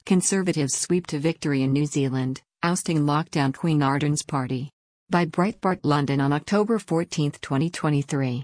Conservatives sweep to victory in New Zealand, ousting lockdown Queen Ardern's party. By Breitbart London on October 14, 2023.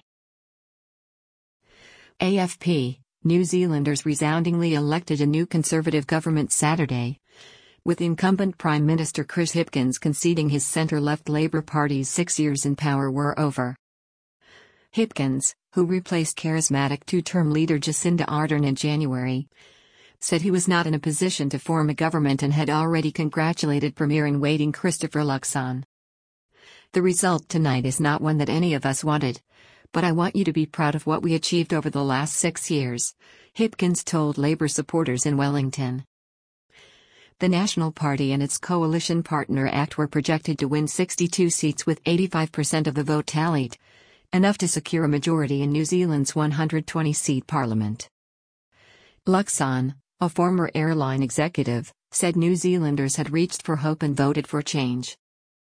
AFP, New Zealanders resoundingly elected a new Conservative government Saturday, with incumbent Prime Minister Chris Hipkins conceding his centre-left Labour Party's 6 years in power were over. Hipkins, who replaced charismatic two-term leader Jacinda Ardern in January, said he was not in a position to form a government and had already congratulated Premier-in-waiting Christopher Luxon. The result tonight is not one that any of us wanted, but I want you to be proud of what we achieved over the last 6 years, Hipkins told Labour supporters in Wellington. The National Party and its coalition partner ACT were projected to win 62 seats with 85% of the vote tallied, enough to secure a majority in New Zealand's 120-seat parliament. Luxon, a former airline executive, said New Zealanders had reached for hope and voted for change.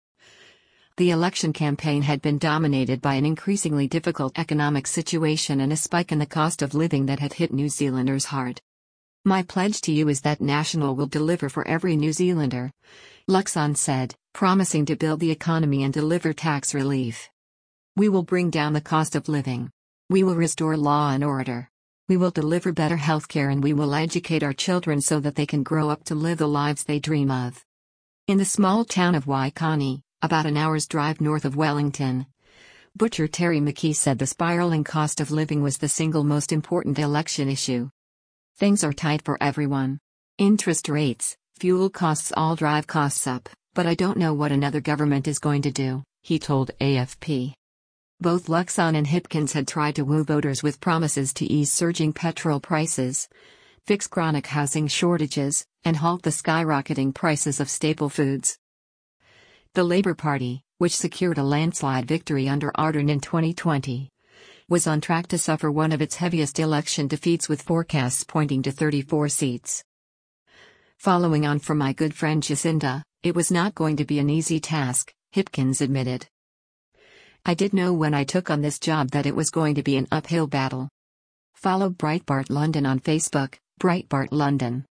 The election campaign had been dominated by an increasingly difficult economic situation and a spike in the cost of living that had hit New Zealanders hard. My pledge to you is that National will deliver for every New Zealander, Luxon said, promising to build the economy and deliver tax relief. We will bring down the cost of living. We will restore law and order. We will deliver better healthcare and we will educate our children so that they can grow up to live the lives they dream of. In the small town of Waikani, about an hour's drive north of Wellington, butcher Terry McKee said the spiraling cost of living was the single most important election issue. Things are tight for everyone. Interest rates, fuel costs all drive costs up, but I don't know what another government is going to do, he told AFP. Both Luxon and Hipkins had tried to woo voters with promises to ease surging petrol prices, fix chronic housing shortages, and halt the skyrocketing prices of staple foods. The Labour Party, which secured a landslide victory under Ardern in 2020, was on track to suffer one of its heaviest election defeats with forecasts pointing to 34 seats. Following on from my good friend Jacinda, it was not going to be an easy task, Hipkins admitted. I did know when I took on this job that it was going to be an uphill battle. Follow Breitbart London on Facebook, Breitbart London.